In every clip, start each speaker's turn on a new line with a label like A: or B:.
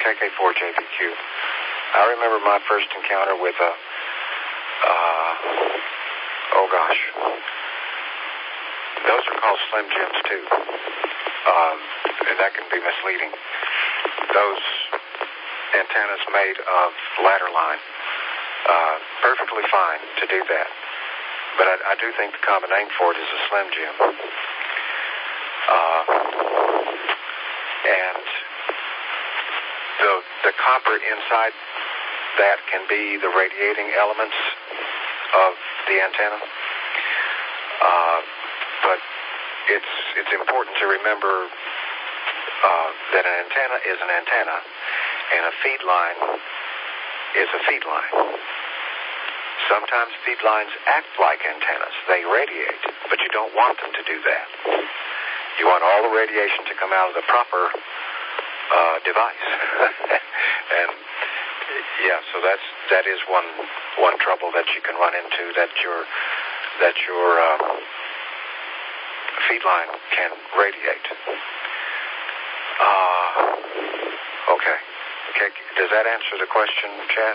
A: KK4JBQ. I remember my first encounter with those are called Slim Jims too. And that can be misleading. Those antennas made of ladder line, perfectly fine to do that. But I do think the common name for it is a Slim Jim. And the copper inside that can be the radiating elements of the antenna. But it's important to remember that an antenna is an antenna, and a feed line is a feed line. Sometimes feed lines act like antennas. They radiate, but you don't want them to do that. You want all the radiation to come out of the proper device. And yeah, so that is one trouble that you can run into, that your feed line can radiate. Okay. Does that answer the question, Chad?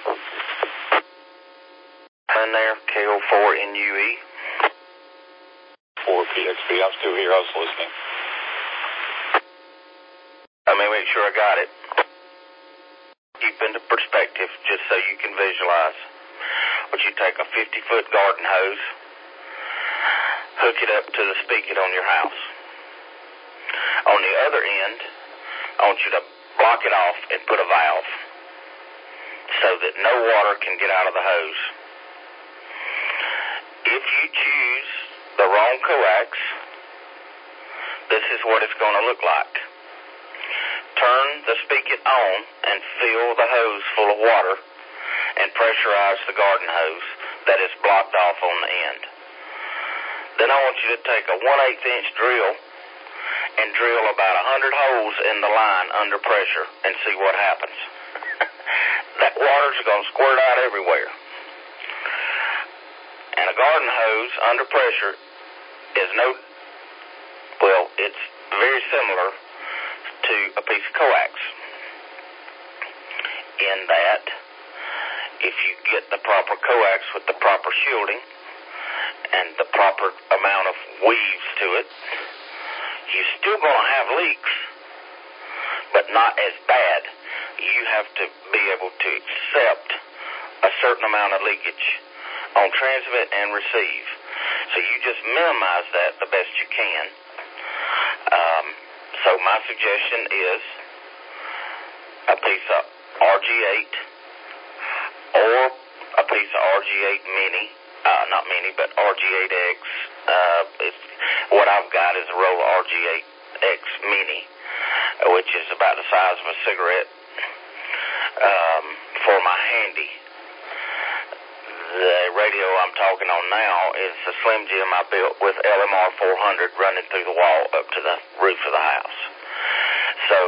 B: In there, KO4NUE.
C: 4PXB. I'm still here. I was listening.
B: Let me make sure I got it. Keep into perspective just so you can visualize. But you take a 50-foot garden hose, hook it up to the spigot on your house. On the other end, I want you to block it off and put a valve so that no water can get out of the hose. If you choose the wrong coax, this is what it's going to look like. Turn the spigot on and fill the hose full of water and pressurize the garden hose that is blocked off on the end. Then I want you to take a 1/8-inch drill and drill about 100 holes in the line under pressure and see what happens. That water's going to squirt out everywhere. And a garden hose under pressure is it's very similar to a piece of coax, in that if you get the proper coax with the proper shielding and the proper amount of weaves to it, you're still going to have leaks, but not as bad. You have to be able to accept a certain amount of leakage on transmit and receive. So you just minimize that the best you can. So my suggestion is a piece of RG8 or a piece of RG8 Mini, not Mini, but RG8X. What I've got is a roll of RG8X Mini, which is about the size of a cigarette, for my handy. The radio I'm talking on now is a Slim Jim I built with LMR 400 running through the wall up to the roof of the house. So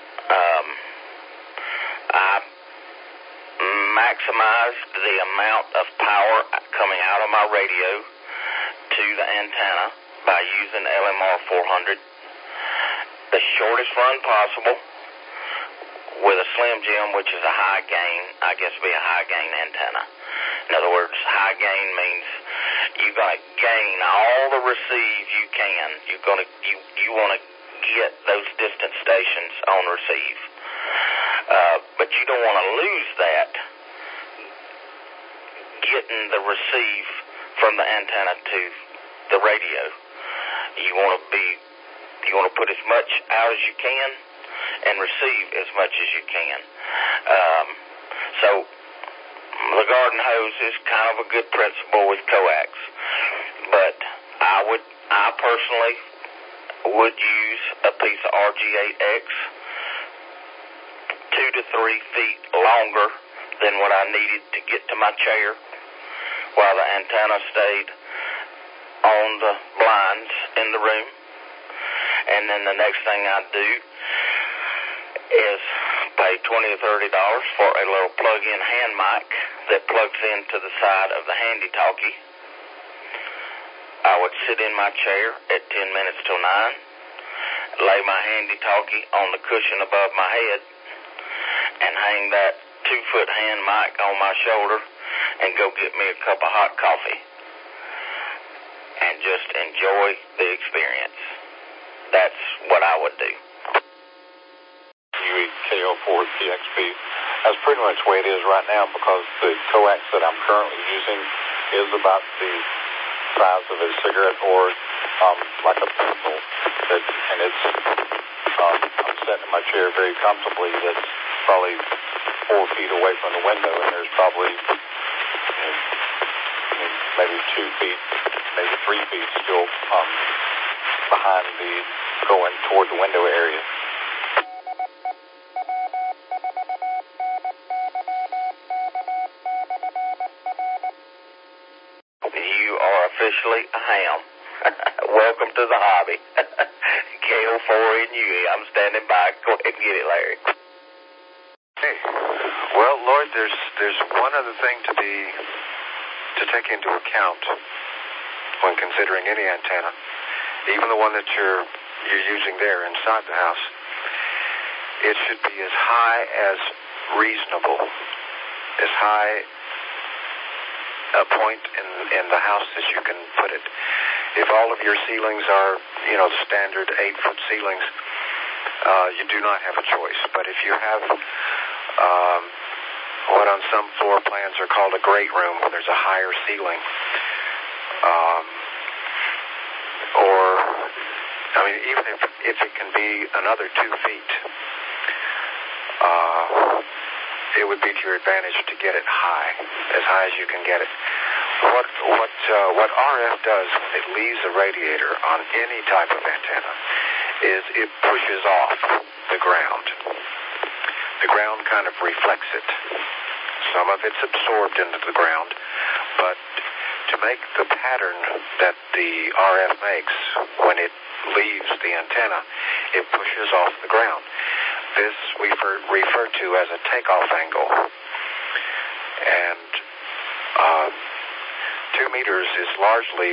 B: I maximized the amount of power coming out of my radio to the antenna by using LMR 400. The shortest run possible with a Slim Jim, which is a high gain, I guess be a high gain antenna. In other words, high gain means you're going to gain all the receive you can. You want to get those distant stations on receive. But you don't want to lose that getting the receive from the antenna to the radio. You want to put as much out as you can and receive as much as you can. So the garden hose is kind of a good principle with coax, but I personally would use a piece of RG8X 2 to 3 feet longer than what I needed to get to my chair, while the antenna stayed on the blinds in the room. And then the next thing I'd do is pay $20 or $30 for a little plug-in hand mic that plugs into the side of the handy talkie. I would sit in my chair at 10 minutes till 9, lay my handy talkie on the cushion above my head, and hang that 2-foot hand mic on my shoulder and go get me a cup of hot coffee and just enjoy the experience. That's what I would do.
C: KO4TXP. That's pretty much the way it is right now, because the coax that I'm currently using is about the size of a cigarette or like a pencil. And it's I'm sitting in my chair very comfortably. That's probably 4 feet away from the window, and there's probably maybe 2 feet, maybe 3 feet still behind the going toward the window area.
B: You are officially a ham. Welcome to the hobby. KO4NUE. I'm standing by. Go ahead and get it, Larry.
A: Hey. Well, Lloyd, there's one other thing to take into account when considering any antenna, even the one that you're using there inside the house. It should be as high as reasonable, as high a point in the house as you can put it. If all of your ceilings are, the standard 8-foot ceilings, you do not have a choice. But if you have what on some floor plans are called a great room, where there's a higher ceiling, even if it can be another 2 feet, it would be to your advantage to get it high as you can get it. What RF does when it leaves a radiator on any type of antenna is it pushes off the ground. The ground kind of reflects it. Some of it's absorbed into the ground, but to make the pattern that the RF makes when it leaves the antenna, it pushes off the ground. This we refer to as a takeoff angle. And 2 meters is largely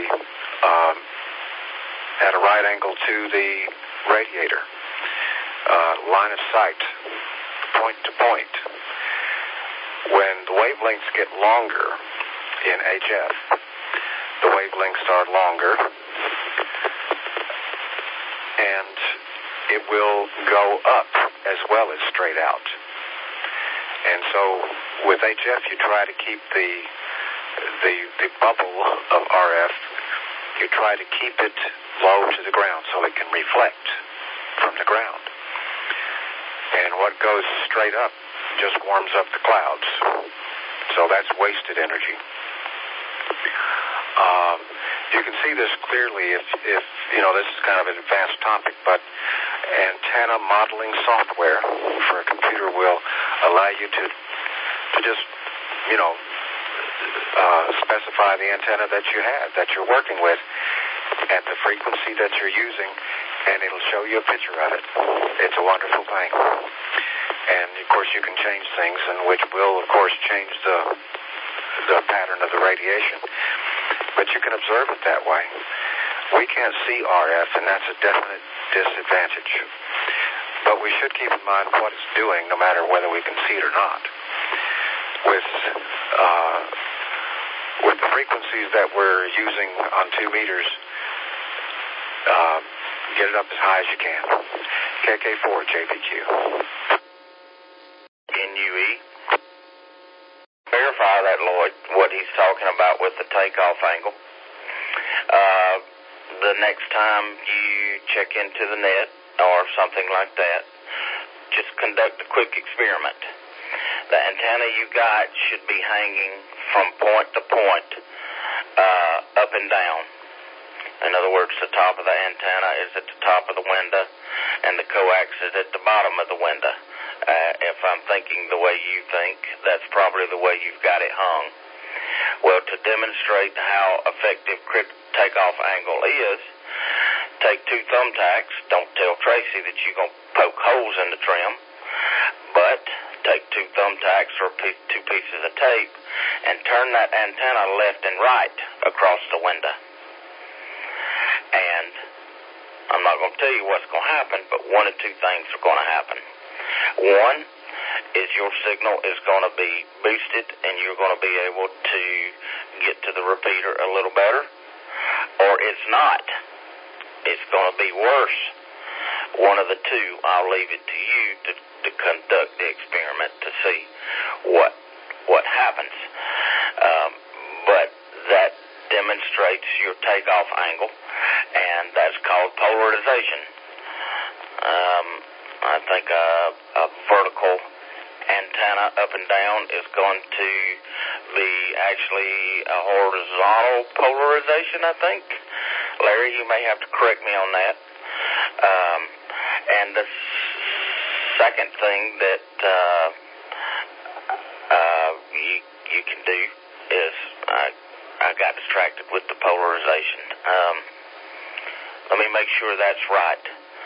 A: at a right angle to the radiator. Line of sight, point to point. When the wavelengths get longer in HF, the wavelengths are longer, and it will go up as well as straight out. And so with HF, you try to keep the bubble of RF, you try to keep it low to the ground so it can reflect from the ground. And what goes straight up just warms up the clouds. So that's wasted energy. You can see this clearly if this is kind of an advanced topic, but antenna modeling software for a computer will allow you to just, specify the antenna that you have, that you're working with, at the frequency that you're using, and it'll show you a picture of it. It's a wonderful thing. And, of course, you can change things, and which will, of course, change the pattern of the radiation. But you can observe it that way. We can't see RF, and that's a definite disadvantage. But we should keep in mind what it's doing, no matter whether we can see it or not. With the frequencies that we're using on 2 meters, get it up as high as you can. KK4 JBQ.
B: NUE. Verify that, Lloyd, what he's talking about with the takeoff angle. The next time you check into the net or something like that, just conduct a quick experiment. The antenna you got should be hanging from point to point, up and down. In other words, the top of the antenna is at the top of the window, and the coax is at the bottom of the window. If I'm thinking the way you think, that's probably the way you've got it hung. Well, to demonstrate how effective takeoff angle is, take 2 thumbtacks. Don't tell Tracy that you're going to poke holes in the trim, but take 2 thumbtacks or 2 pieces of tape and turn that antenna left and right across the window. And I'm not going to tell you what's going to happen, but 1 of 2 things are going to happen. One, is your signal is going to be boosted and you're going to be able to get to the repeater a little better, or it's not. It's going to be worse. One of the two. I'll leave it to you to conduct the experiment to see what happens. But that demonstrates your takeoff angle, and that's called polarization. I think a vertical antenna up and down is going to be actually a horizontal polarization, I think. Larry, you may have to correct me on that. And the second thing that you can do is I got distracted with the polarization. Let me make sure that's right.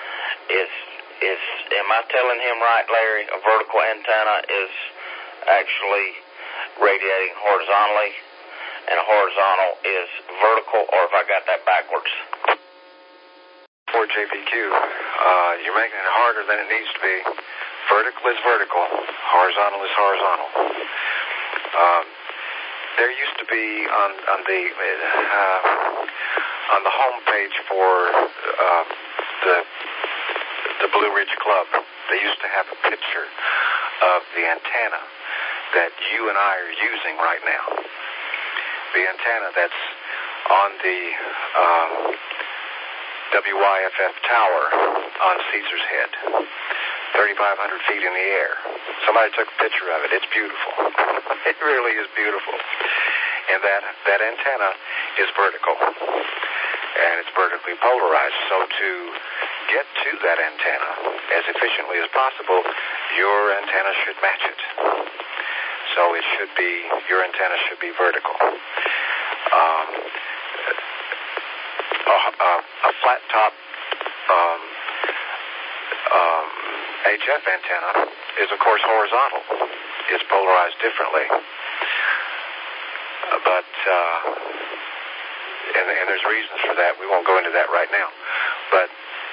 B: Am I telling him right, Larry? A vertical antenna is actually radiating horizontally, and a horizontal is vertical, or have I got that backwards?
A: For JPQ, you're making it harder than it needs to be. Vertical is vertical. Horizontal is horizontal. There used to be on the home page for the Blue Ridge Club, they used to have a picture of the antenna that you and I are using right now. The antenna that's on the WYFF tower on Caesar's Head, 3,500 feet in the air. Somebody took a picture of it. It's beautiful. It really is beautiful. And that antenna is vertical, and it's vertically polarized. So to get to that antenna as efficiently as possible, your antenna should match it. So your antenna should be vertical. A flat top HF antenna is, of course, horizontal. It's polarized differently. But there's reasons for that. We won't go into that right now. But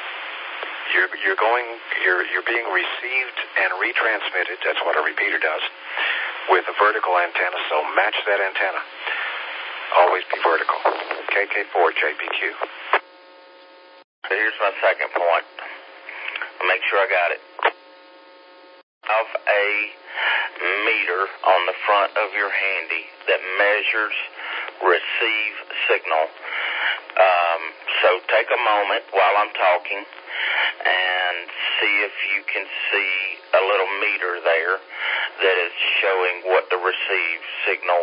A: you're being received and retransmitted. That's what a repeater does with a vertical antenna. So match that antenna. Always be vertical. KK4 JPQ.
B: Here's my second point. I'll make sure I got it. Of a meter on the front of your handy that measures receive signal. So take a moment while I'm talking and see if you can see a little meter there that is showing what the receive signal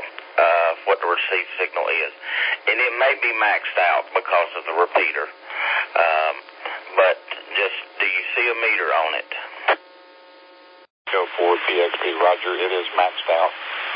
B: is. And it may be maxed out because of the repeater. But just, do you see a meter on it?
C: Go for PXP, Roger. It is maxed out.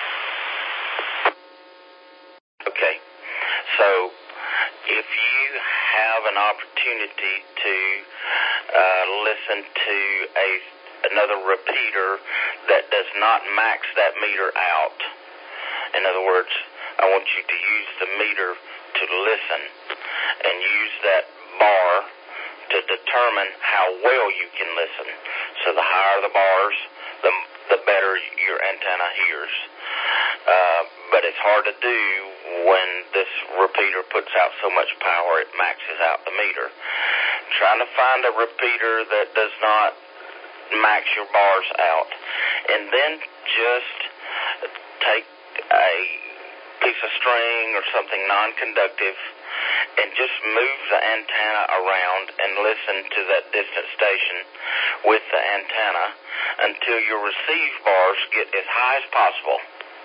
B: Okay. So, if you have an opportunity to listen to another repeater that does not max that meter out, in other words, I want you to use the meter to listen and use that bar to determine how well you can listen. So the higher the bars, the better your antenna hears. But it's hard to do when this repeater puts out so much power it maxes out the meter. Trying to find a repeater that does not max your bars out. And then just take a piece of string or something non-conductive and just move the antenna around and listen to that distant station with the antenna until your receive bars get as high as possible.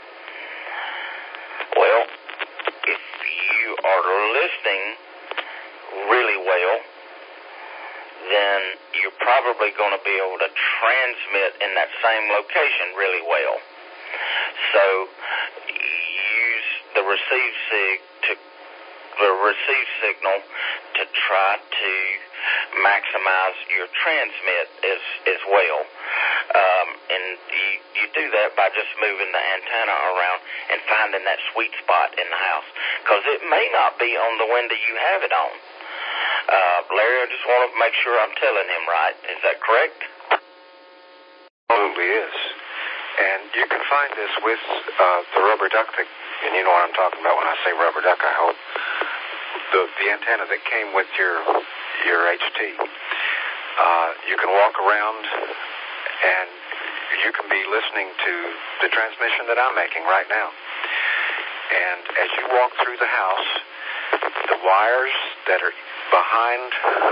B: Well, if you are listening really well, then you're probably going to be able to transmit in that same location really well. So use the receive signal to try to maximize your transmit as well. And you do that by just moving the antenna around and finding that sweet spot in the house, because it may not be on the window you have it on. Larry, I just want to make sure I'm telling him right. Is that correct?
A: Absolutely is. you can find this with the rubber duck, and you know what I'm talking about when I say rubber duck, I hope. The antenna that came with your HT. You can walk around and you can be listening to the transmission that I'm making right now. And as you walk through the house, the wires that are behind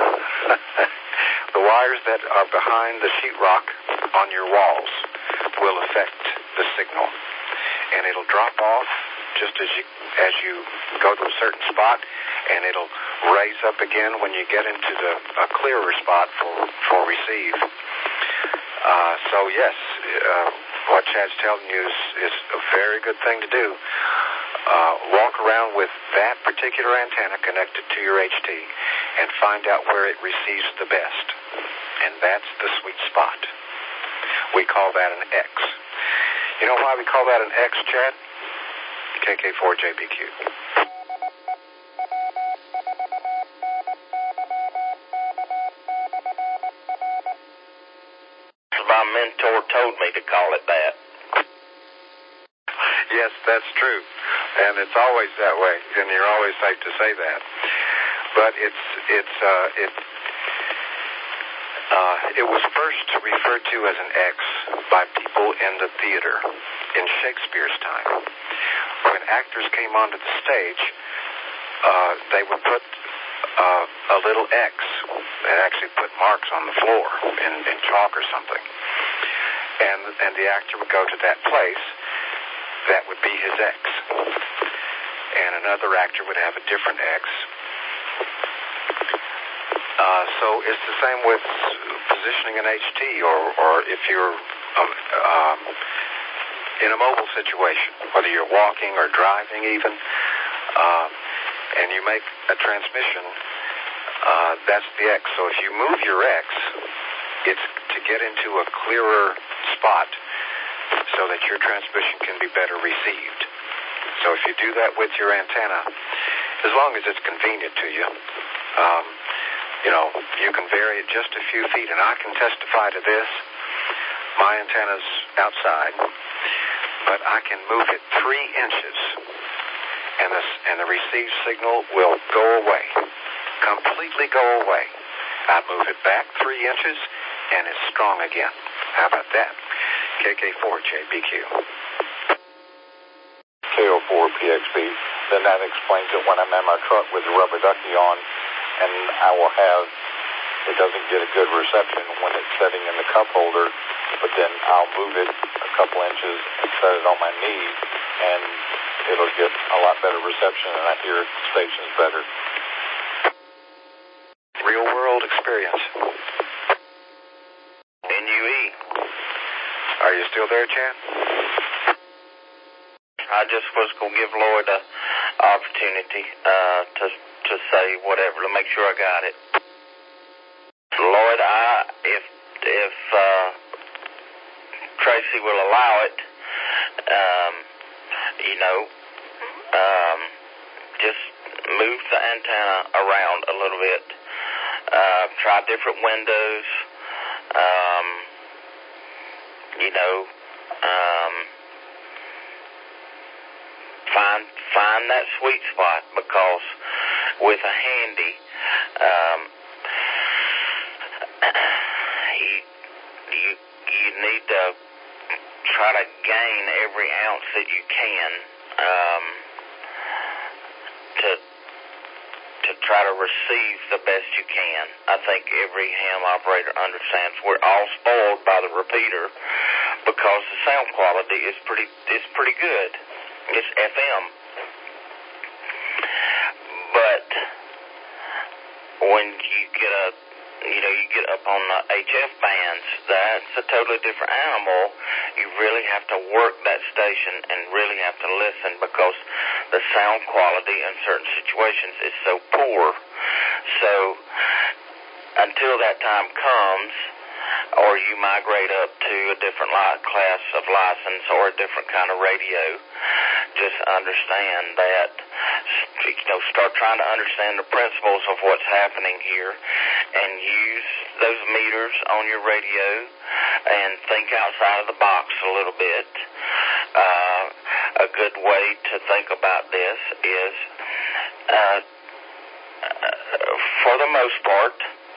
A: the sheetrock on your walls will affect the signal, and it'll drop off just as you go to a certain spot, and it'll raise up again when you get into a clearer spot for receive. So yes, what Chad's telling you is a very good thing to do. Walk around with that particular antenna connected to your HT and find out where it receives the best. And that's the sweet spot. We call that an X. You know why we call that an X, Chad? KK4JBQ.
B: My mentor told me to call it that.
A: Yes, that's true. And it's always that way, and you're always safe to say that. But it was first referred to as an X by people in the theater in Shakespeare's time. When actors came onto the stage, they would put a little X. They'd actually put marks on the floor in chalk or something. And the actor would go to that place. That would be his X. And another actor would have a different X. So it's the same with positioning an HT, or if you're in a mobile situation, whether you're walking or driving even, and you make a transmission, that's the X. So if you move your X, it's to get into a clearer spot so that your transmission can be better received. So if you do that with your antenna, as long as it's convenient to you, you can vary it just a few feet. And I can testify to this. My antenna's outside, but I can move it 3 inches, and the received signal will go away, completely go away. I move it back 3 inches, and it's strong again. How about that? KK4JBQ.
C: KO4PXB. Then that explains it when I'm in my truck with the rubber ducky on, and I will have, it doesn't get a good reception when it's setting in the cup holder, but then I'll move it a couple inches and set it on my knee, and it'll get a lot better reception, and I hear the stations better.
A: Real world experience.
B: NUE.
A: Are you still there, Chad?
B: I just was going to give Lloyd an opportunity to say whatever, to make sure I got it. Lloyd, if Tracy will allow it, just move the antenna around a little bit. Try different windows. Find that sweet spot, because with a handy, you need to try to gain every ounce that you can to try to receive the best you can. I think every ham operator understands we're all spoiled by the repeater because the sound quality is pretty good. It's FM. But when you get up on the HF bands, that's a totally different animal. You really have to work that station and really have to listen, because the sound quality in certain situations is so poor. So until that time comes, or you migrate up to a different class of license or a different kind of radio, just understand that, start trying to understand the principles of what's happening here, and use those meters on your radio and think outside of the box a little bit, a good way to think about this is, for the most part,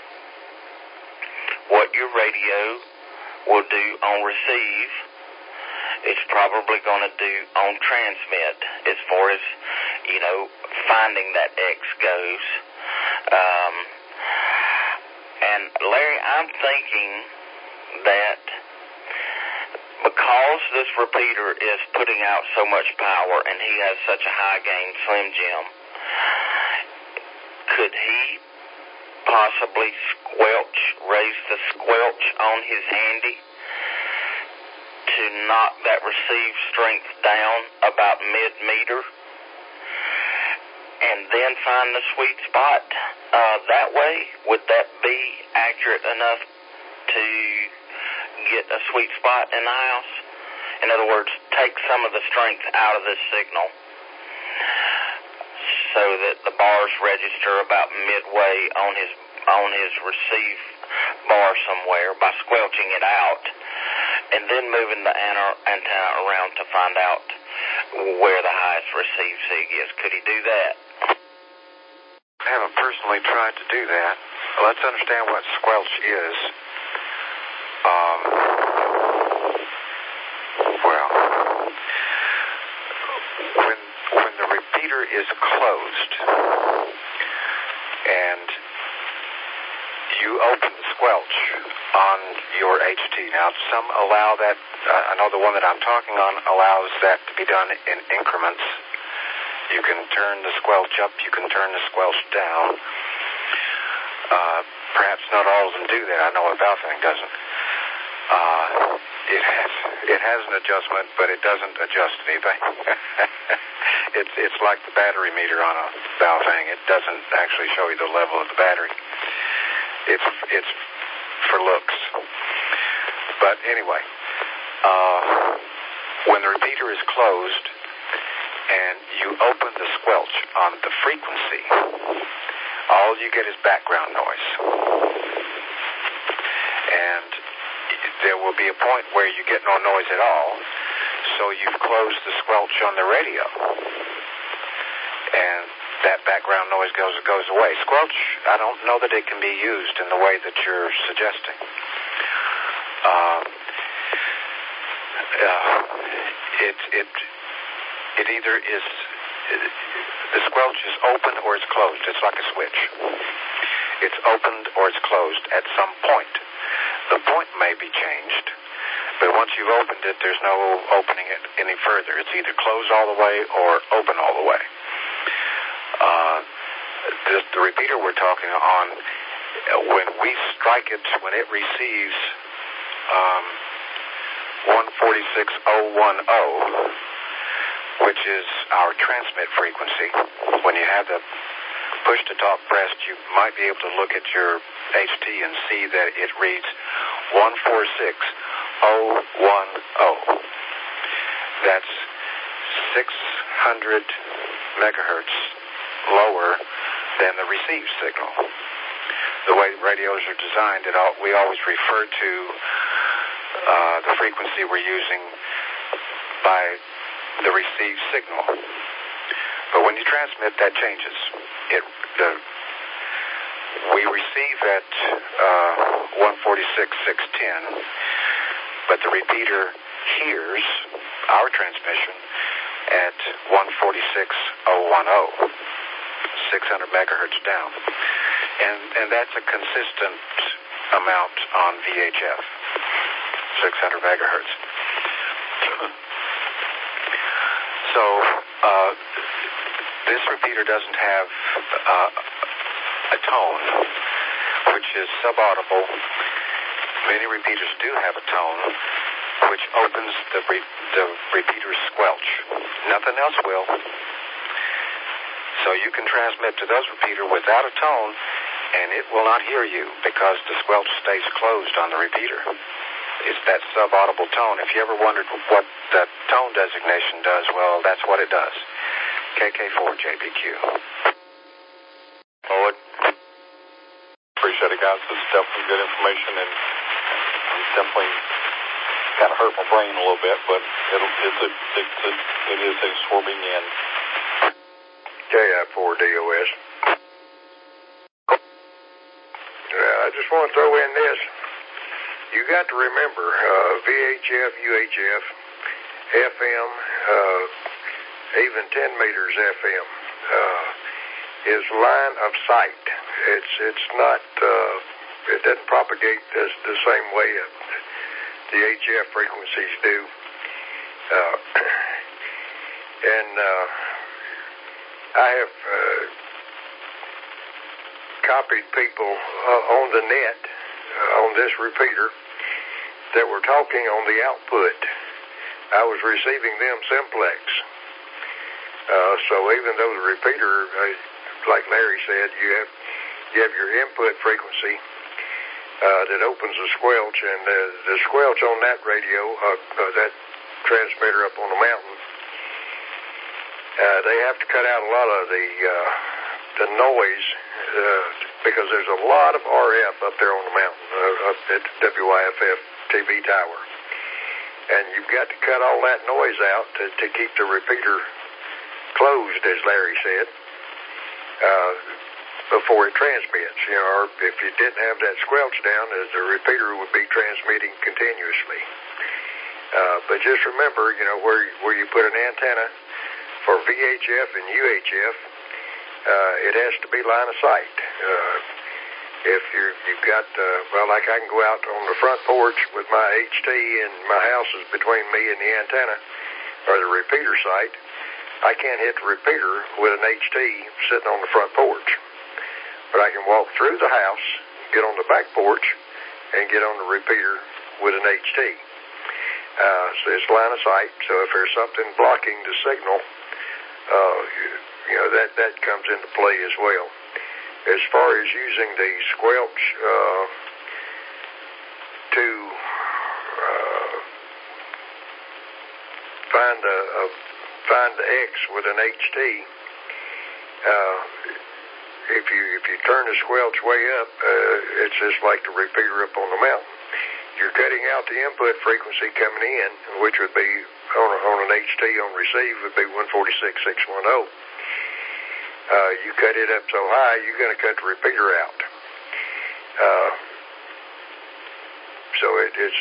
B: what your radio will do on receive, it's probably going to do on transmit as far as, finding that X goes. And Larry, I'm thinking that because this repeater is putting out so much power and he has such a high gain Slim Jim, could he possibly raise the squelch on his handy to knock that receive strength down about mid-meter and then find the sweet spot that way? Would that be accurate enough to get a sweet spot in the house? In other words, take some of the strength out of this signal so that the bars register about midway on his receive bar somewhere by squelching it out, and then moving the antenna around to find out where the highest receive sig is. Could he do that?
A: I haven't personally tried to do that. Let's understand what squelch is. When the repeater is closed and you open the squelch on your HT. Now, some allow that. I know the one that I'm talking on allows that to be done in increments. You can turn the squelch up, you can turn the squelch down. Perhaps not all of them do that. I know a Baofeng doesn't. It has an adjustment, but it doesn't adjust anything. It's like the battery meter on a Baofeng. It doesn't actually show you the level of the battery. It's for looks. But anyway, when the repeater is closed and you open the squelch on the frequency, all you get is background noise. And there will be a point where you get no noise at all, so you've closed the squelch on the radio. And that background noise goes away. Squelch, I don't know that it can be used in the way that you're suggesting. It either is, the squelch is open or it's closed. It's like a switch. It's opened or it's closed at some point. The point may be changed, but once you've opened it, there's no opening it any further. It's either closed all the way or open all the way. The repeater we're talking on, when we strike it, when it receives 146.010, which is our transmit frequency, when you have the push-to-talk pressed, you might be able to look at your HT and see that it reads 146.010. That's 600 megahertz lower than the received signal. The way radios are designed, we always refer to the frequency we're using by the received signal. But when you transmit, that changes. We receive at 146.610, but the repeater hears our transmission at 146.010, 600 megahertz down. And that's a consistent amount on VHF, 600 megahertz. So this repeater doesn't have a tone, which is subaudible. Many repeaters do have a tone, which opens the repeater's squelch. Nothing else will. So you can transmit to those repeater without a tone, and it will not hear you because the squelch stays closed on the repeater. It's that subaudible tone. If you ever wondered what the tone designation does, well, that's what it does. KK4JBQ.
C: Forward. Appreciate it, guys. This is definitely good information, and I'm definitely kind of hurt my brain a little bit, but it is absorbing in.
D: KI4DOS. I just want to throw in this. You got to remember, VHF, UHF, FM, even 10 meters FM is line of sight. It's not, it doesn't propagate the same way the HF frequencies do. I have copied people on the net on this repeater that were talking on the output. I was receiving them simplex. So even though the repeater, like Larry said, you have your input frequency that opens the squelch, and the squelch on that radio, that transmitter up on the mountain, they have to cut out a lot of the noise because there's a lot of RF up there on the mountain, up at WYFF TV tower. And you've got to cut all that noise out to keep the repeater closed, as Larry said, before it transmits. You know, or if you didn't have that squelch down, the repeater would be transmitting continuously. But just remember, you know, where you put an antenna for VHF and UHF, it has to be line of sight. If you've got, well, like I can go out on the front porch with my HT and my house is between me and the antenna or the repeater site, I can't hit the repeater with an HT sitting on the front porch. But I can walk through the house, get on the back porch, and get on the repeater with an HT. So it's line of sight. So if there's something blocking the signal, you know, that comes into play as well. As far as using the squelch to find the X with an HT, if you turn the squelch way up, it's just like the repeater up on the mountain. You're cutting out the input frequency coming in, which would be on an HT on receive would be 146.610. You cut it up so high, you're going to cut the repeater out. So it's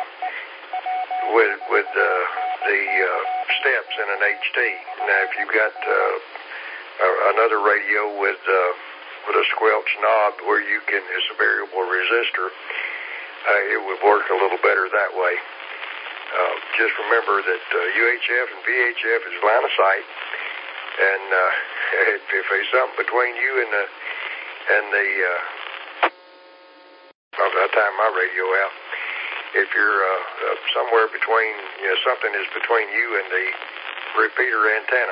D: with the steps in an HT. Now, if you've got another radio with a squelch knob where you can, it's a variable resistor, it would work a little better that way. Just remember that UHF and VHF is line of sight, and if there's something between you and the I time my radio out. If you're somewhere between, you know, something is between you and the repeater antenna,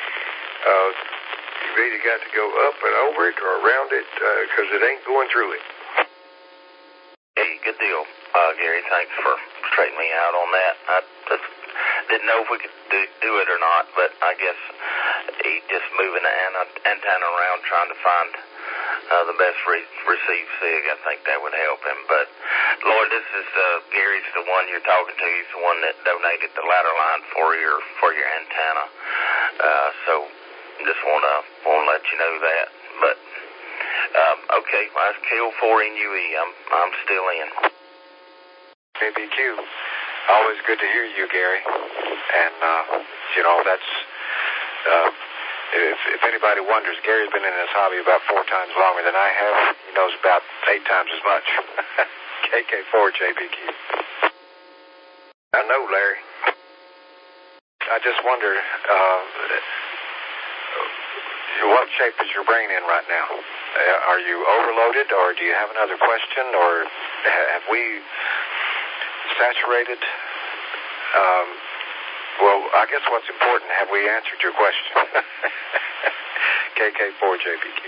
D: you've either got to go up and over it or around it because it ain't going through it.
B: Hey, good deal, Gary. Thanks for straightening me out on that. I just didn't know if we could do it or not, but I guess just moving the antenna around trying to find the best receive sig, I think that would help him. But, Lord, this is Gary's the one you're talking to. He's the one that donated the ladder line for your antenna. So just want to let you know that. But, okay, well, that's KO4NUE. I'm still in.
A: KBQ, always good to hear you, Gary. And, you know, that's... If anybody wonders, Gary's been in this hobby about 4 times longer than I have. He knows about 8 times as much. KK4JBQ.
D: I know, Larry.
A: I just wonder, what shape is your brain in right now? Are you overloaded, or do you have another question, or have we saturated? Well, I guess what's important, have we answered your question? KK4JBQ.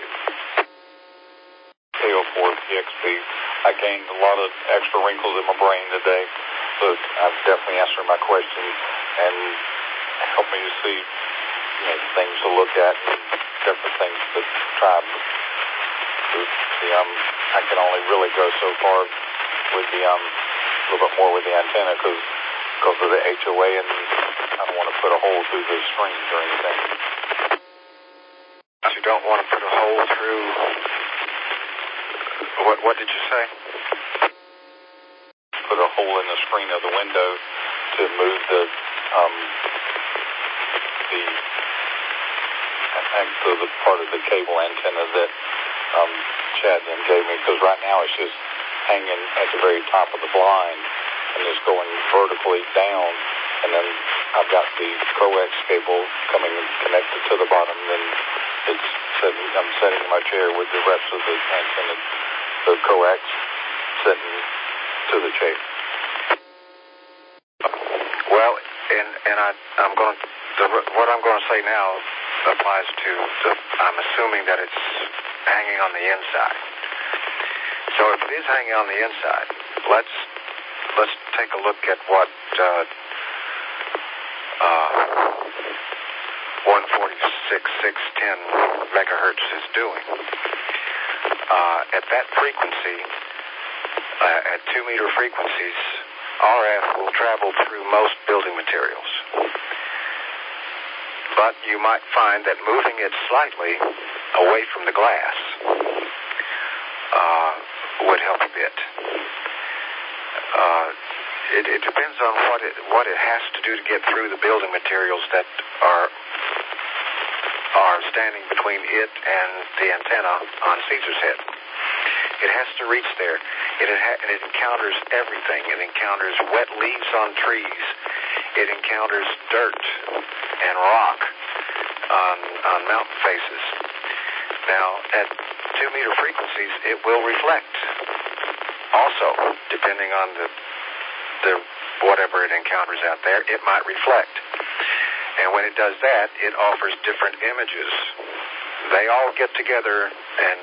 C: KO4PXP. I gained a lot of extra wrinkles in my brain today, but I've definitely answered my questions and helped me to see, you know, things to look at and different things to try. I can only really go so far with the little bit more with the antenna because of the HOA, and I don't want to put a hole through the screens or anything.
A: You don't want to put a hole through... What did you say?
C: Put a hole in the screen of the window to move the part of the cable antenna that Chad then gave me, because right now it's just hanging at the very top of the blind and it's going vertically down, and then I've got the coax cable coming connected to the bottom, then I'm sitting in my chair with the rest of the antenna, the coax sitting to the chair.
A: Well, I'm going to, what I'm going to say now applies to I'm assuming that it's hanging on the inside. So if it is hanging on the inside, let's take a look at what 146.610 megahertz is doing. At that frequency, at 2 meter frequencies, RF will travel through most building materials. But you might find that moving it slightly away from the glass would help a bit. It depends on what it has to do to get through the building materials that are standing between it and the antenna on Caesar's head. It has to reach there. It encounters everything. It encounters wet leaves on trees. It encounters dirt and rock on mountain faces. Now, at 2 meter frequencies, it will reflect. Also, depending on the whatever it encounters out there, it might reflect. And when it does that, it offers different images. They all get together, and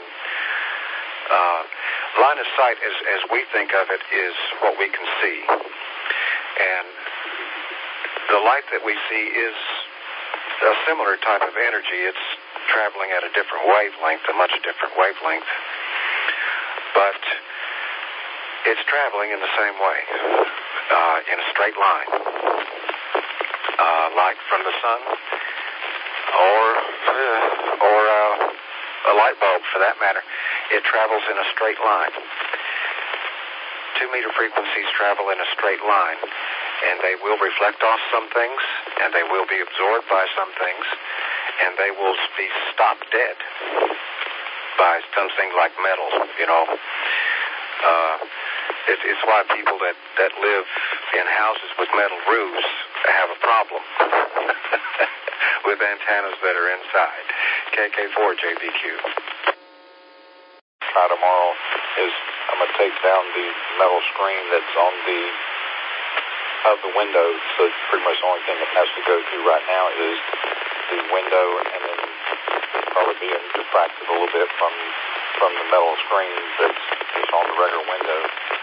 A: line of sight, as we think of it, is what we can see. And the light that we see is a similar type of energy. It's traveling at a different wavelength, a much different wavelength. But it's traveling in the same way, in a straight line. Light from the sun, or a light bulb, for that matter, it travels in a straight line. 2 meter frequencies travel in a straight line, and they will reflect off some things, and they will be absorbed by some things, and they will be stopped dead by something like metal, you know. It's why people that live in houses with metal roofs have a problem with antennas that are inside. KK4JBQ.
C: Try tomorrow is I'm going to take down the metal screen that's on of the window, so pretty much the only thing it has to go through right now is the window, and then probably being diffracted a little bit from the metal screen that's on the regular window.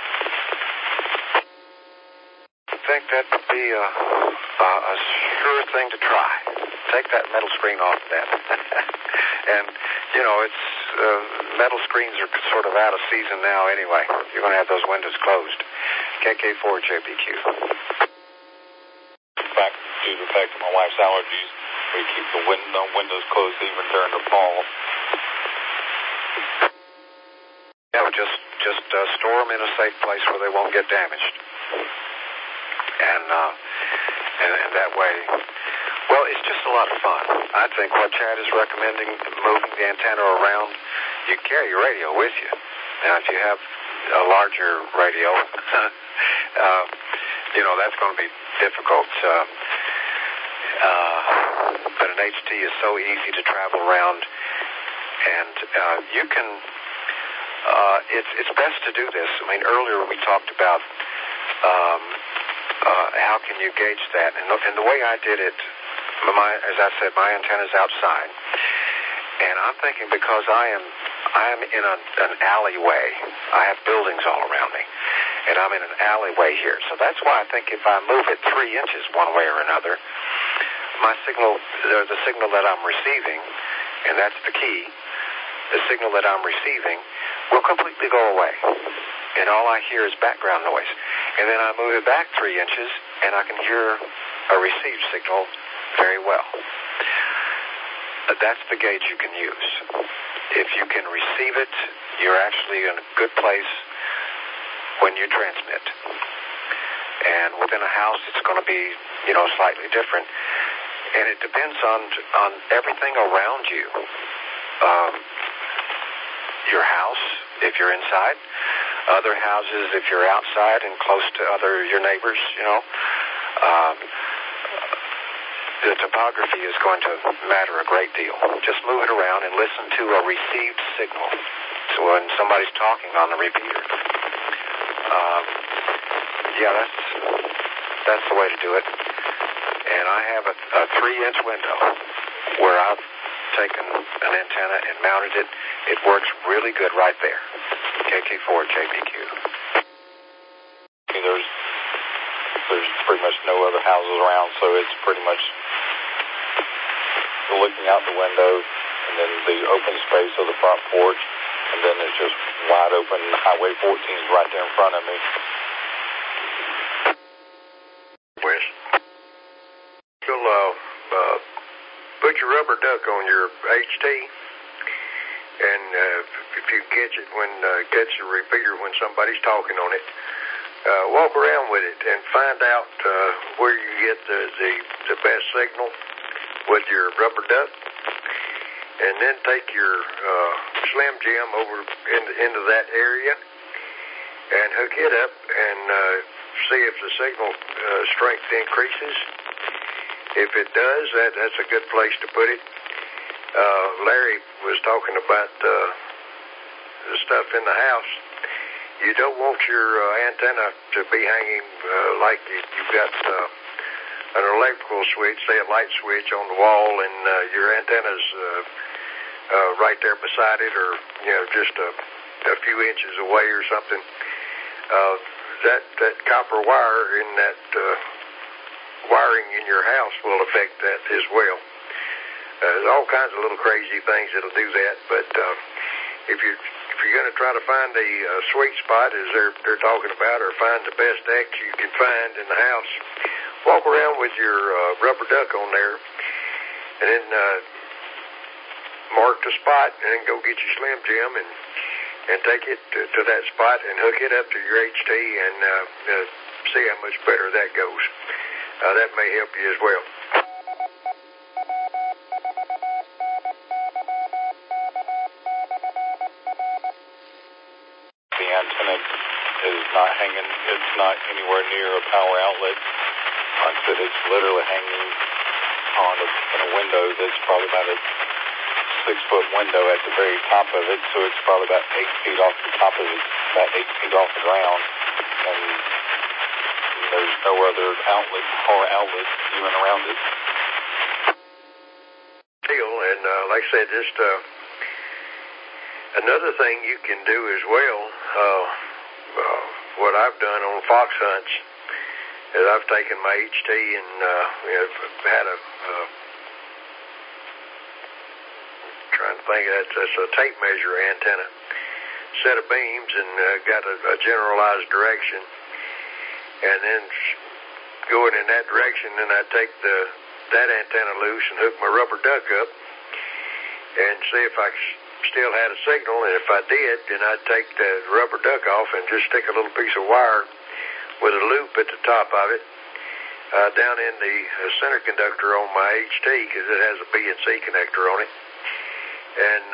A: I think that would be a sure thing to try. Take that metal screen off then. And, you know, it's metal screens are sort of out of season now anyway. You're going to have those windows closed. KK4JBQ.
C: Due to the fact of my wife's allergies, we keep the windows closed even during the fall.
A: Yeah, just store them in a safe place where they won't get damaged. And that way, well, it's just a lot of fun. I think what Chad is recommending, moving the antenna around, you carry your radio with you. Now, if you have a larger radio, you know, that's going to be difficult. But an HT is so easy to travel around, and you can, it's best to do this. I mean, earlier we talked about how can you gauge that, and the way I did it, as I said, my antenna's outside, and I'm thinking because I am in an alleyway. I have buildings all around me, and I'm in an alleyway here. So that's why I think if I move it 3 inches one way or another, my signal, the signal that I'm receiving, and that's the key, the signal that I'm receiving will completely go away, and all I hear is background noise. and then I move it back 3 inches, and I can hear a received signal very well. That's the gauge you can use. If you can receive it, you're actually in a good place when you transmit. And within a house, it's going to be, slightly different. And it depends on everything around you. Your house, if you're inside. Other houses, if you're outside and close to your neighbors, the topography is going to matter a great deal. Just move it around and listen to a received signal. So when somebody's talking on the repeater. That's the way to do it. And I have a 3-inch window where I've taken an antenna and mounted it. It works really good right there. KK4 JPQ.
C: There's pretty much no other houses around, so it's pretty much looking out the window and then the open space of the front porch, and then it's just wide open. Highway 14 is right there in front of me.
D: Wes, you'll put your rubber duck on your HT, and if you catch it catch the repeater when somebody's talking on it, walk around with it and find out where you get the best signal with your rubber duck, and then take your Slim Jim over into that area and hook it up and see if the signal strength increases. If it does, that's a good place to put it. Larry was talking about the stuff in the house. You don't want your antenna to be hanging like you've got an electrical switch, say a light switch on the wall, and your antenna's right there beside it, or just a few inches away or something. That copper wire in that wiring in your house will affect that as well. There's all kinds of little crazy things that'll do that, but if you're going to try to find a sweet spot, as they're talking about, or find the best X you can find in the house, walk around with your rubber duck on there, and then mark the spot, and then go get your Slim Jim and take it to that spot and hook it up to your HT and see how much better that goes. That may help you as well.
C: The antenna is not hanging, it's not anywhere near a power outlet. Like I said, it's literally hanging in a window that's probably about a 6-foot window at the very top of it, so it's probably about 8 feet off the top of it, about 8 feet off the ground, and there's no other power outlet even around it.
D: And like I said, just another thing you can do as well, what I've done on fox hunts is I've taken my HT and had a trying to think, that's a tape measure antenna, set of beams, and got a generalized direction, and then going in that direction, then I take that antenna loose and hook my rubber duck up and see if I still had a signal, and if I did, then I'd take the rubber duck off and just stick a little piece of wire with a loop at the top of it down in the center conductor on my HT, because it has a B and C connector on it. And,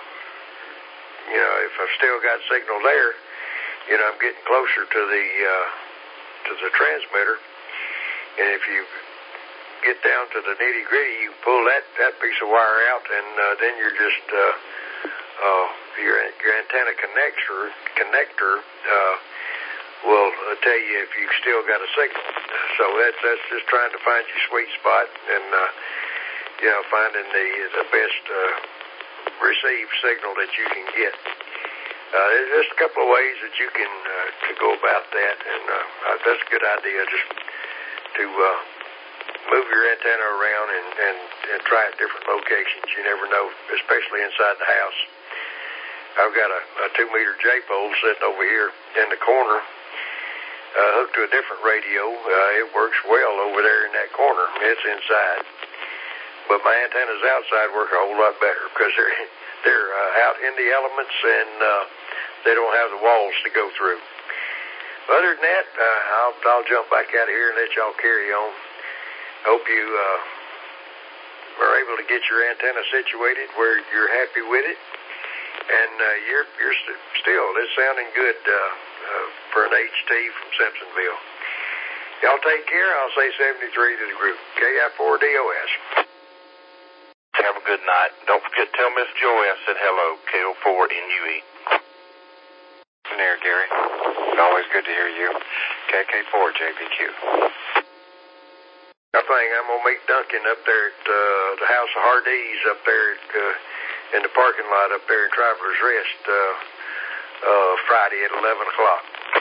D: if I've still got signal there, I'm getting closer to the transmitter. And if you get down to the nitty-gritty, you pull that piece of wire out, and then you're just, your antenna connector will tell you if you've still got a signal. So that's just trying to find your sweet spot and, finding the best receive signal that you can get. There's just a couple of ways that you can to go about that, and that's a good idea, just to move your antenna around and try at different locations. You never know, especially inside the house. I've got a 2-meter J-pole sitting over here in the corner hooked to a different radio. It works well over there in that corner. It's inside. But my antennas outside work a whole lot better because they're out in the elements and they don't have the walls to go through. Other than that, I'll jump back out of here and let y'all carry on. Hope you are able to get your antenna situated where you're happy with it. And you're still, it's sounding good for an HT from Simpsonville. Y'all take care. I'll say 73 to the group. KI4DOS.
B: Have a good night. Don't forget to tell Miss Joy I said hello. KO4NUE.
A: There, Gary. Always good to hear you. KK4JBQ.
D: I think I'm going to meet Duncan up there at the House of Hardee's up there in the parking lot up there in Travelers Rest Friday at 11 o'clock.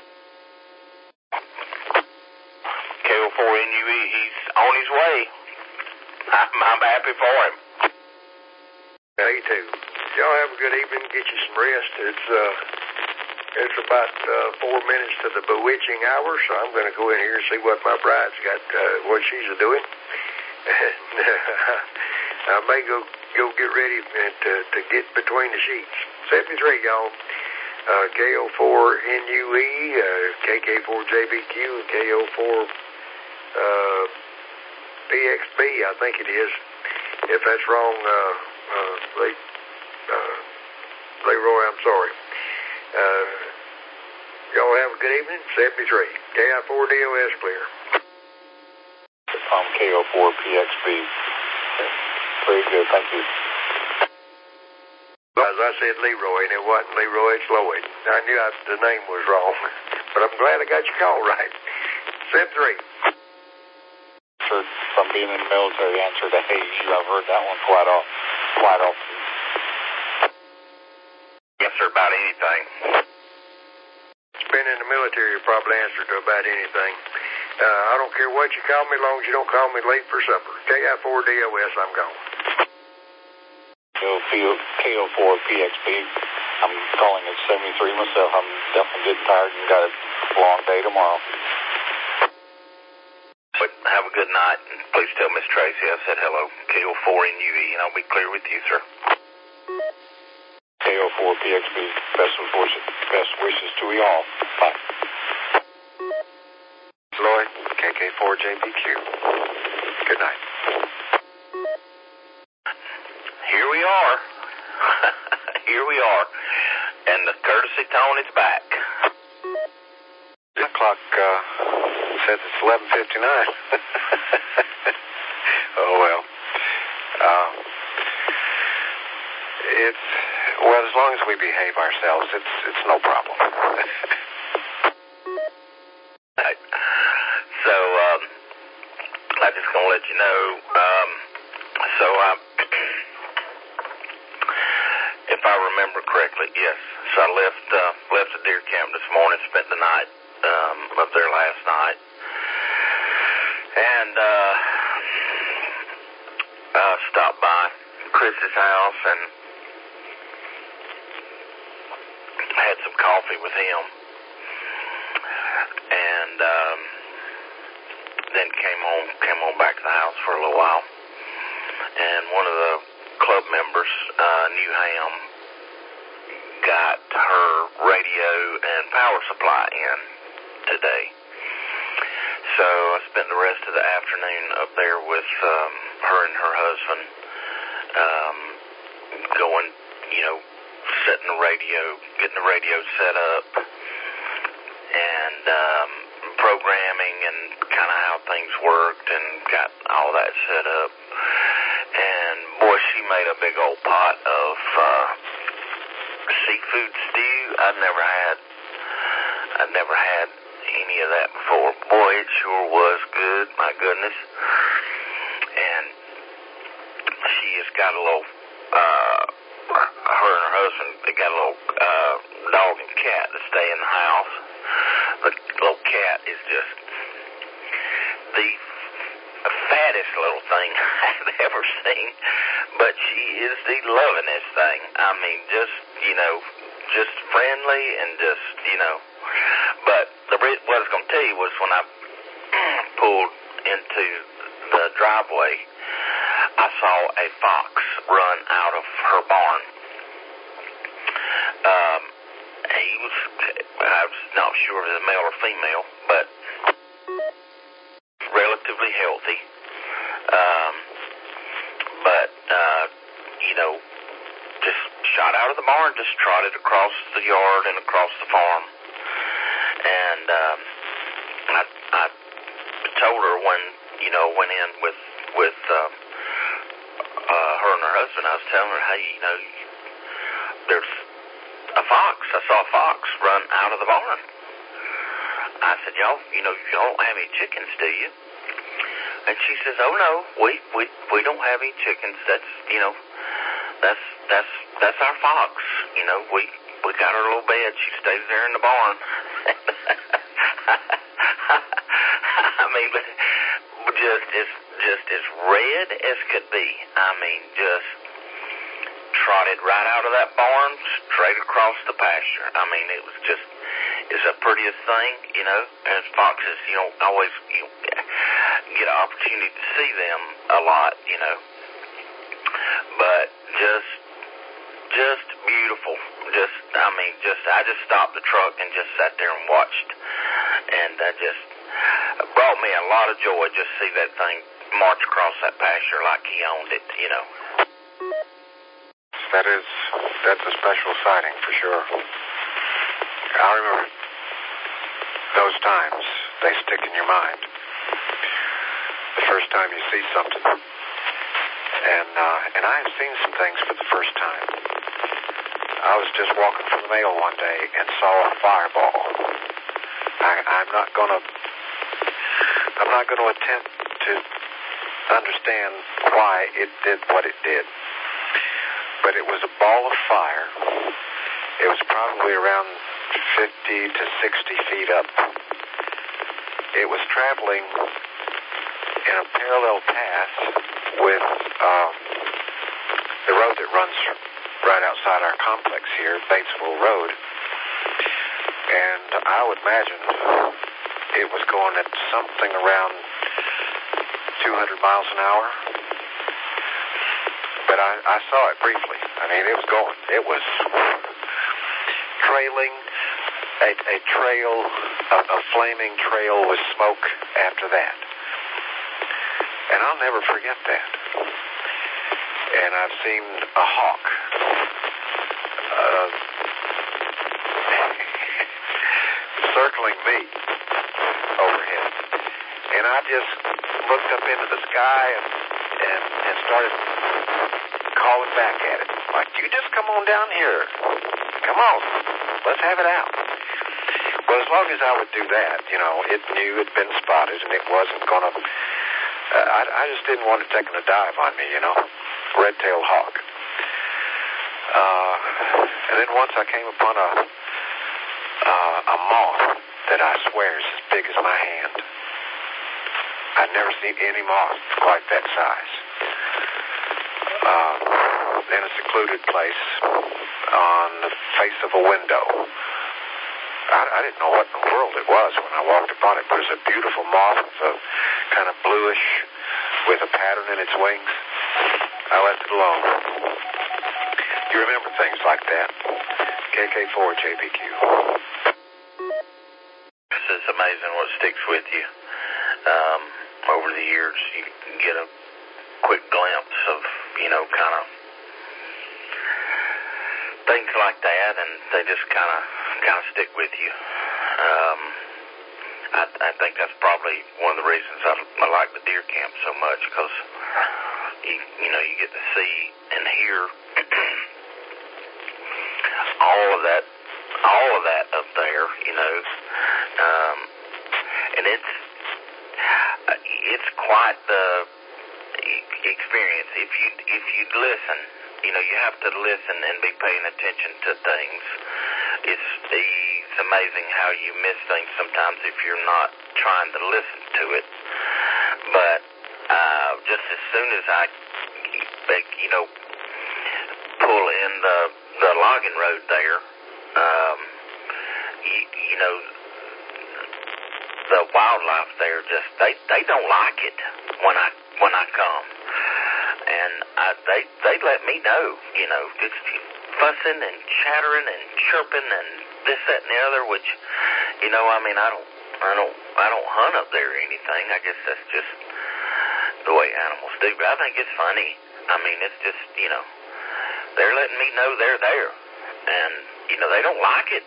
B: KO4NUE, he's on his way. I'm happy for him.
D: Me too. Y'all have a good evening. Get you some rest. It's about 4 minutes to the bewitching hour, so I'm going to go in here and see what my bride's got, what she's doing. And I may go get ready to get between the sheets. 73, y'all. KO4NUE, KK4JBQ, and KO4 PXB, I think it is. If that's wrong, Leroy, I'm sorry. Y'all have a good evening. 73. KI4DOS clear.
C: KO4PXB. Very good, thank you.
D: As I said Leroy, and it wasn't Leroy, it's Lloyd. I knew the name was wrong, but I'm glad I got your call right. 73.
C: From being in the military, answer to hey you. I've heard that one quite often.
B: Yes, sir, about anything.
D: It's been in the military, you probably answer to about anything. I don't care what you call me, as long as you don't call me late for supper. KI4DOS, I'm gone.
C: KO4PXB. I'm calling at 73 myself. I'm definitely getting tired and got a long day tomorrow.
B: But have a good night, and please tell Miss Tracy I said hello. KO4NUE, and I'll be clear with you, sir.
C: KO4PXB, best wishes to we all. Bye.
A: Lloyd, KK4JBQ. Good night.
B: Here we are. Here we are. And the courtesy tone is back.
A: The clock says it's 11:59. Oh, well. Well, as long as we behave ourselves, it's no problem.
B: Right. So, I'm just going to let you know, if I remember correctly, yes. So I left the deer camp this morning, spent the night up there last night, and stopped by Chris's house and had some coffee with him, and then came on back to the house for a little while. And one of the club members, New Ham, got her radio and power supply in today. So I spent the rest of the afternoon up there with her and her husband, going, setting the radio, getting the radio set up, and programming and kind of how things worked, and got all that set up. And boy, she made a big old pot of seafood stew. I'd never had any of that before. Boy, it sure was good. My goodness. And she has got a little, her and her husband, they got a little dog and cat that stay in the house. The little cat is just the fattest little thing I've ever seen, but she is the lovingest thing. I mean, just friendly and just, but what I was going to tell you was when I pulled into the driveway, I saw a fox run out of her barn. I was not sure if it was a male or female, but relatively healthy. Just shot out of the barn, just trotted across the yard and across the farm. And I told her when, went in with her and her husband, I was telling her, hey, there's a fox. I saw a fox run out of the barn. I said, y'all don't have any chickens, do you? And she says, oh no, we don't have any chickens. That's our fox. We got her little bed. She stays there in the barn. I mean, just as red as could be. I mean, just trotted right out of that barn, straight across the pasture. I mean, it's the prettiest thing, and foxes, always get an opportunity to see them a lot, but just beautiful. I just stopped the truck and just sat there and watched, and that just brought me a lot of joy just to see that thing march across that pasture like he owned it,
A: That's a special sighting for sure. I remember those times. They stick in your mind. The first time you see something. And I have seen some things for the first time. I was just walking from the mail one day and saw a fireball. I'm not gonna attempt to understand why it did what it did. But it was a ball of fire. It was probably around 50 to 60 feet up. It was traveling in a parallel path with the road that runs right outside our complex here, Batesville Road. And I would imagine it was going at something around 200 miles an hour. But I saw it briefly. I mean, it was going. It was trailing a trail, a flaming trail with smoke after that. And I'll never forget that. And I've seen a hawk circling me overhead. And I just looked up into the sky and started calling back at it. Like, you just come on down here. Come on. Let's have it out. Well, as long as I would do that, it knew it had been spotted and it wasn't going to... I just didn't want it taking a dive on me, red-tailed hawk. And then once I came upon a moth that I swear is as big as my hand. I'd never seen any moth quite that size. In a secluded place on the face of a window. I didn't know what in the world it was when I walked upon it, but it was a beautiful moth, kind of bluish, with a pattern in its wings. I left it alone. You remember things like that. KK4 JBQ.
B: It's amazing what sticks with you. Over the years, you can get a quick glimpse of, kind of things like that, and they just kind of stick with you. I think that's probably one of the reasons I like the deer camp so much, because you get to see and hear all of that up there, and it's quite the experience. If you'd listen, you have to listen and be paying attention to things. It's amazing how you miss things sometimes if you're not trying to listen to it. But just as soon as I, pull in the logging road there, the wildlife there just they don't like it when I come, and they let me know, just fussing and chattering and chirping and this, that, and the other, which, I don't hunt up there or anything. I guess that's just the way animals do. But I think it's funny. I mean, it's just, they're letting me know they're there, and they don't like it.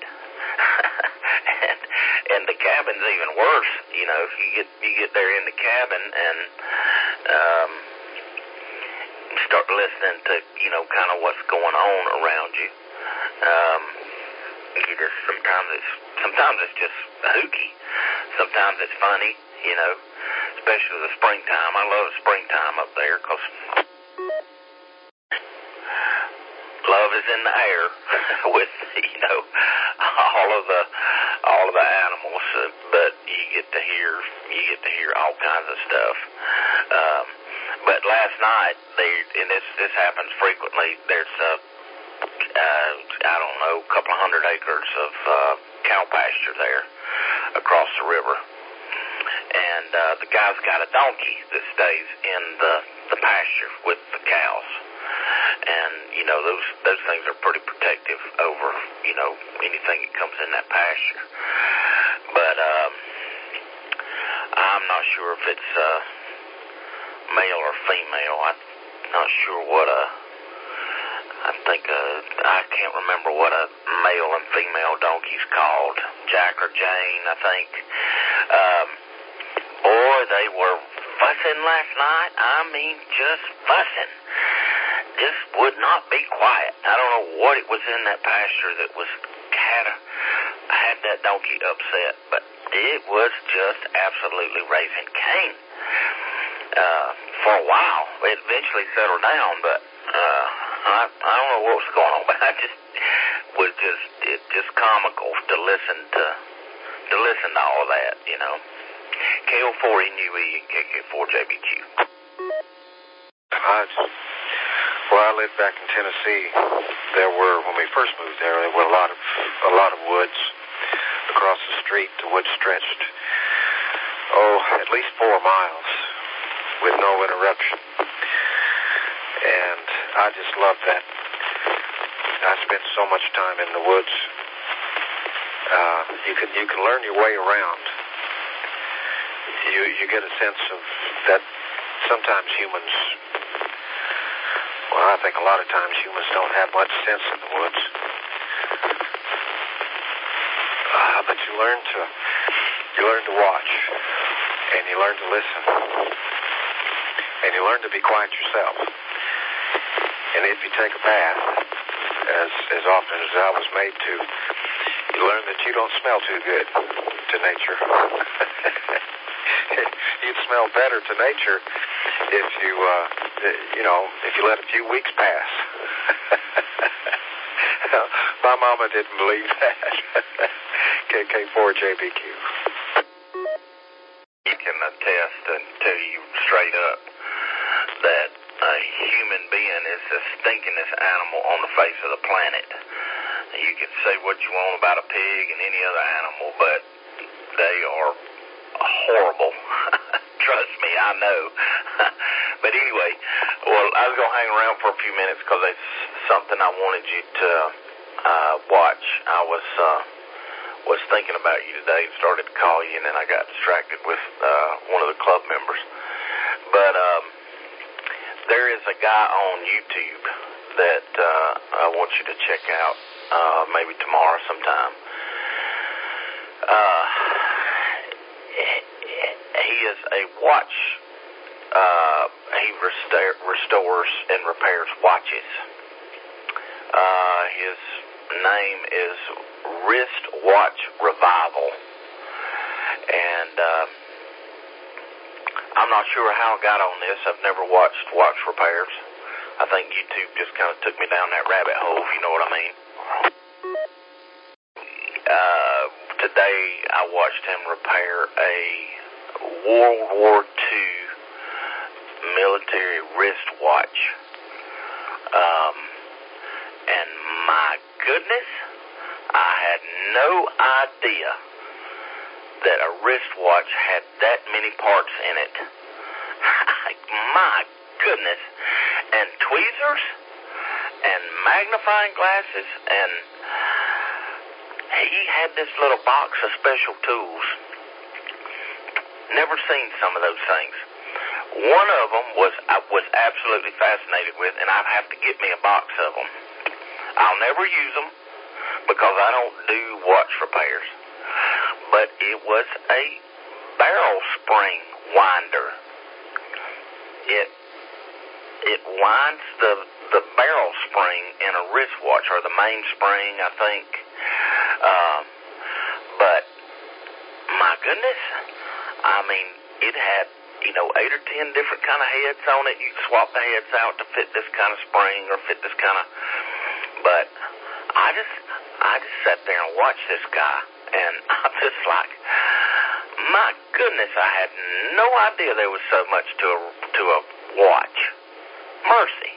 B: and the cabin's even worse. If you get there in the cabin and start listening to kind of what's going on around you. You just sometimes it's just hooky. Sometimes it's funny, especially the springtime. I love the springtime up there because love is in the air with all of the animals, but you get to hear all kinds of stuff. But last night, and this happens frequently. There's a couple of 100 acres of cow pasture there across the river, and the guy's got a donkey that stays in the pasture with the cows, and those things are pretty protective over anything that comes in that pasture. But I'm not sure if it's male or female. I'm not sure what I can't remember what a male and female donkey's called. Jack or Jane, I think. Boy, they were fussing last night. I mean, just fussing. Just would not be quiet. I don't know what it was in that pasture that had that donkey upset, but it was just absolutely raising Cain. For a while, it eventually settled down, but I don't know what was going on, but it's just comical to listen to all of that, KO4NUE and KK4JBQ.
A: Where I lived back in Tennessee, when we first moved there were a lot of woods across the street. The woods stretched, at least 4 miles with no interruption. And I just loved that. I spent so much time in the woods. You can learn your way around. You get a sense of that sometimes humans, well, I think a lot of times humans don't have much sense in the woods. But you learn to watch, and you learn to listen, and you learn to be quiet yourself. And if you take a bath, as often as I was made to, you learn that you don't smell too good to nature. You'd smell better to nature if you let a few weeks pass. My mama didn't believe that. KK4JBQ.
B: You can attest and tell you straight up that a human being is the stinkinest animal on the face of the planet. You can say what you want about a pig and any other animal, but they are horrible. Trust me, I know. But anyway, well, I was going to hang around for a few minutes because it's something I wanted you to watch. I was thinking about you today and started to call you, and then I got distracted with one of the club members. But there is a guy on YouTube that I want you to check out maybe tomorrow sometime. He is a watch. He restores and repairs watches. His name is Wrist Watch Revival, and I'm not sure how I got on this. I've never watched watch repairs. I think YouTube just kind of took me down that rabbit hole, if you know what I mean. Today I watched him repair a World War II military wristwatch. And my goodness, I had no idea that a wristwatch had that many parts in it. My goodness. And tweezers and magnifying glasses, and he had this little box of special tools. Never seen some of those things. One of them I was absolutely fascinated with, and I'd have to get me a box of them. I'll never use them because I don't do watch repairs. But it was a barrel spring winder. It winds the barrel spring in a wristwatch, or the main spring, I think. But my goodness, I mean, it had 8 or 10 different kind of heads on it. You swap the heads out to fit this kind of spring or fit this kind of. But I just sat there and watched this guy, and I'm just like, my goodness, I had no idea there was so much to a watch. Mercy.